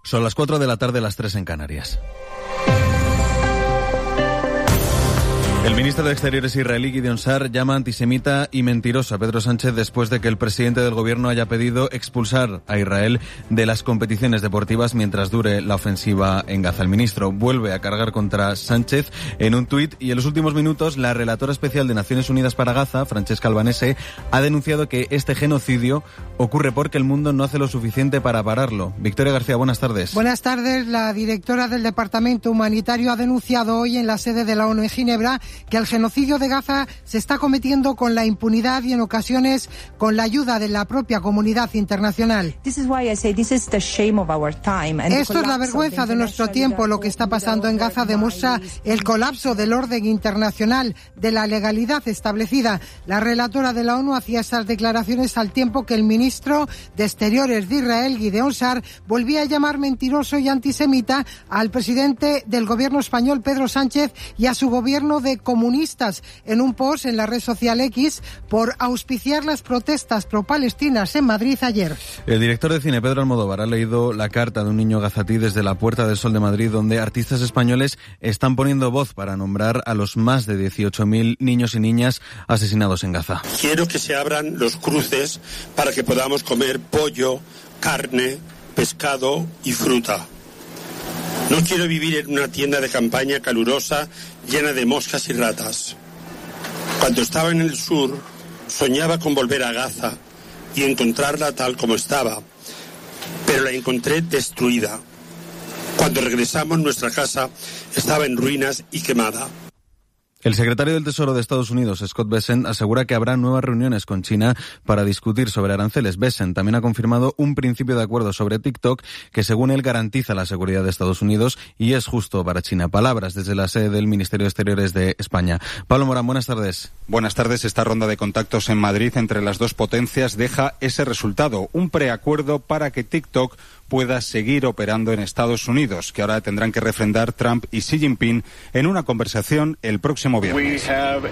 Son las 4 de la tarde, las 3 en Canarias. El ministro de Exteriores israelí Gideon Sa'ar llama antisemita y mentiroso a Pedro Sánchez después de que el presidente del gobierno haya pedido expulsar a Israel de las competiciones deportivas mientras dure la ofensiva en Gaza. El ministro vuelve a cargar contra Sánchez en un tuit y en los últimos minutos la relatora especial de Naciones Unidas para Gaza, Francesca Albanese, ha denunciado que este genocidio ocurre porque el mundo no hace lo suficiente para pararlo. Victoria García, buenas tardes. Buenas tardes. La directora del Departamento Humanitario ha denunciado hoy en la sede de la ONU en Ginebra que el genocidio de Gaza se está cometiendo con la impunidad y en ocasiones con la ayuda de la propia comunidad internacional. Esto es la vergüenza de nuestro tiempo. Lo que está pasando en Gaza demuestra el colapso del orden internacional, de la legalidad establecida. La relatora de la ONU hacía estas declaraciones al tiempo que el ministro de Exteriores de Israel, Gideon Sa'ar, volvía a llamar mentiroso y antisemita al presidente del gobierno español, Pedro Sánchez, y a su gobierno de comunistas en un post en la red social X por auspiciar las protestas pro-palestinas en Madrid ayer. El director de cine, Pedro Almodóvar, ha leído la carta de un niño gazatí desde la Puerta del Sol de Madrid, donde artistas españoles están poniendo voz para nombrar a los más de 18.000 niños y niñas asesinados en Gaza. Quiero que se abran los cruces para que podamos comer pollo, carne, pescado y fruta. No quiero vivir en una tienda de campaña calurosa llena de moscas y ratas. Cuando estaba en el sur, soñaba con volver a Gaza y encontrarla tal como estaba, pero la encontré destruida. Cuando regresamos, nuestra casa estaba en ruinas y quemada. El secretario del Tesoro de Estados Unidos, Scott Bessent, asegura que habrá nuevas reuniones con China para discutir sobre aranceles. Bessent también ha confirmado un principio de acuerdo sobre TikTok que, según él, garantiza la seguridad de Estados Unidos y es justo para China. Palabras desde la sede del Ministerio de Exteriores de España. Pablo Morán, buenas tardes. Buenas tardes. Esta ronda de contactos en Madrid entre las dos potencias deja ese resultado, un preacuerdo para que TikTok pueda seguir operando en Estados Unidos, que ahora tendrán que refrendar Trump y Xi Jinping en una conversación el próximo viernes.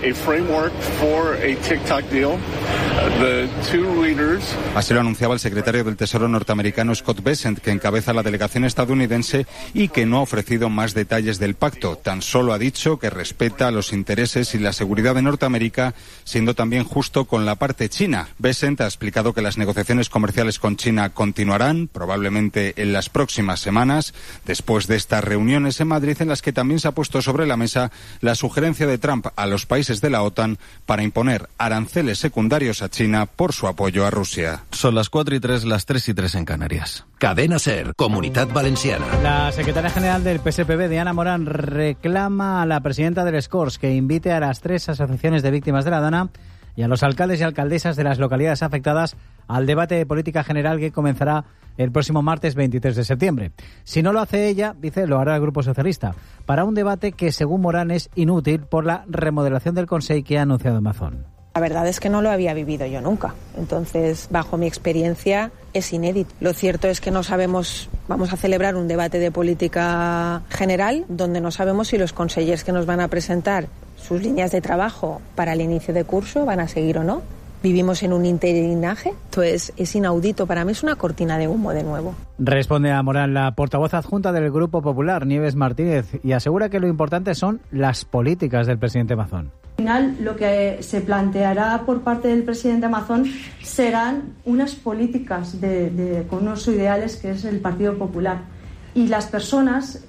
Así lo anunciaba el secretario del Tesoro norteamericano Scott Bessent, que encabeza la delegación estadounidense y que no ha ofrecido más detalles del pacto. Tan solo ha dicho que respeta los intereses y la seguridad de Norteamérica, siendo también justo con la parte china. Bessent ha explicado que las negociaciones comerciales con China continuarán, probablemente en las próximas semanas, después de estas reuniones en Madrid en las que también se ha puesto sobre la mesa la sugerencia de Trump a los países de la OTAN para imponer aranceles secundarios a China por su apoyo a Rusia. Son las 4:03, las 3:03 en Canarias. Cadena SER, Comunitat Valenciana. La secretaria general del PSPB, Diana Morán, reclama a la presidenta del Escorts que invite a las 3 asociaciones de víctimas de la Dana y a los alcaldes y alcaldesas de las localidades afectadas al debate de política general que comenzará el próximo martes 23 de septiembre. Si no lo hace ella, dice, lo hará el Grupo Socialista, para un debate que, según Morán, es inútil por la remodelación del Consell que ha anunciado Amazon. La verdad es que no lo había vivido yo nunca. Entonces, bajo mi experiencia, es inédito. Lo cierto es que no sabemos, vamos a celebrar un debate de política general donde no sabemos si los consellers que nos van a presentar sus líneas de trabajo para el inicio de curso van a seguir o no. Vivimos en un interinaje, entonces es inaudito. Para mí es una cortina de humo de nuevo. Responde a Morán la portavoz adjunta del Grupo Popular, Nieves Martínez, y asegura que lo importante son las políticas del presidente Mazón. Al final, lo que se planteará por parte del presidente Mazón serán unas políticas con unos ideales que es el Partido Popular. Y las personas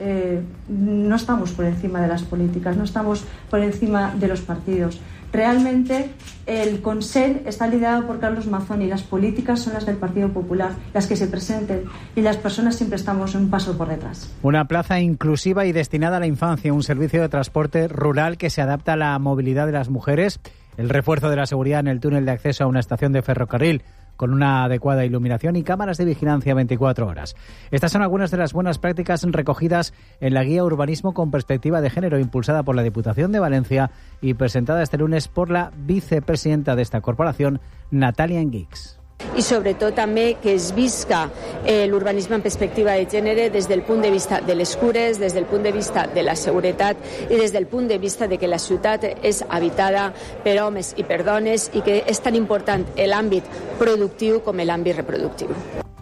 no estamos por encima de las políticas, no estamos por encima de los partidos. Realmente el Consell está liderado por Carlos Mazón y las políticas son las del Partido Popular, las que se presenten, y las personas siempre estamos un paso por detrás. Una plaza inclusiva y destinada a la infancia, un servicio de transporte rural que se adapta a la movilidad de las mujeres, el refuerzo de la seguridad en el túnel de acceso a una estación de ferrocarril con una adecuada iluminación y cámaras de vigilancia 24 horas. Estas son algunas de las buenas prácticas recogidas en la Guía Urbanismo con Perspectiva de Género, impulsada por la Diputación de Valencia y presentada este lunes por la vicepresidenta de esta corporación, Natalia Enguix. I sobretot també que es visca l'urbanisme en perspectiva de gènere des del punt de vista de les cures, des del punt de vista de la seguretat i des del punt de vista de que la ciutat és habitada per homes i per dones i que és tan important l'àmbit productiu com l'àmbit reproductiu.